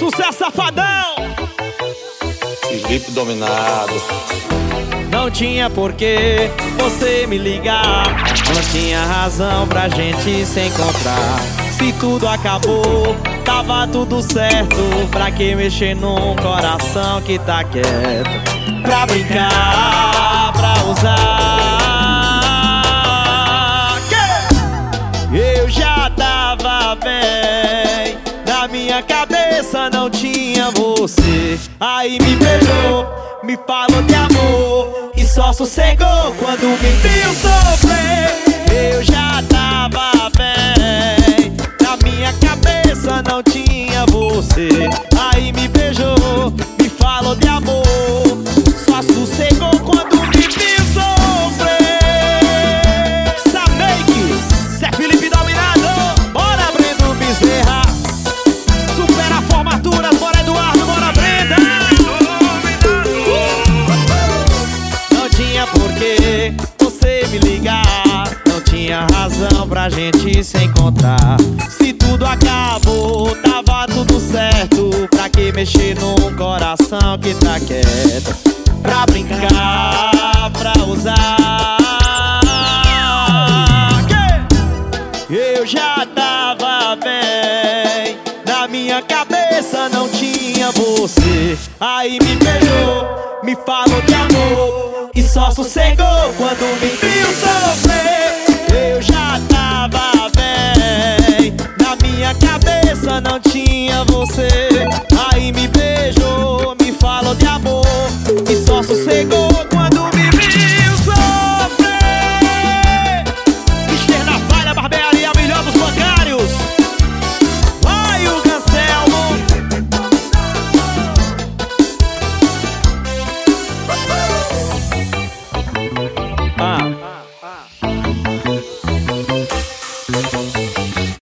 Sucesso, safadão! Felipe Dominado. Não tinha porquê você me ligar, não tinha razão pra gente se encontrar. Se tudo acabou, tava tudo certo. Pra que mexer num coração que tá quieto? Pra brincar, pra usar. Eu já tava bem, na minha cabeça não tinha você. Aí me beijou, me falou de amor e só sossegou quando me viu sofrer. Eu já tava bem, na minha cabeça não tinha você. Aí me beijou, me falou de amor, só sossegou quando me viu sofrer. Sameiks, Zé Felipe Dominado, bora Brendo Bezerra. Supera a formatura, bora Eduardo, bora Brenda. Não tinha porquê você me ligar, não tinha razão pra gente se encontrar. Se tudo acabou, tava tudo certo. Pra que mexer num coração que tá quieto? Pra brincar, pra usar. Eu já tava bem, na minha cabeça não tinha você. Aí me beijou, me falou de amor e só sossegou quando me viu sofrer. Eu já tava bem, na minha cabeça não tinha você. Aí me beijou, me falou de amor e só sossegou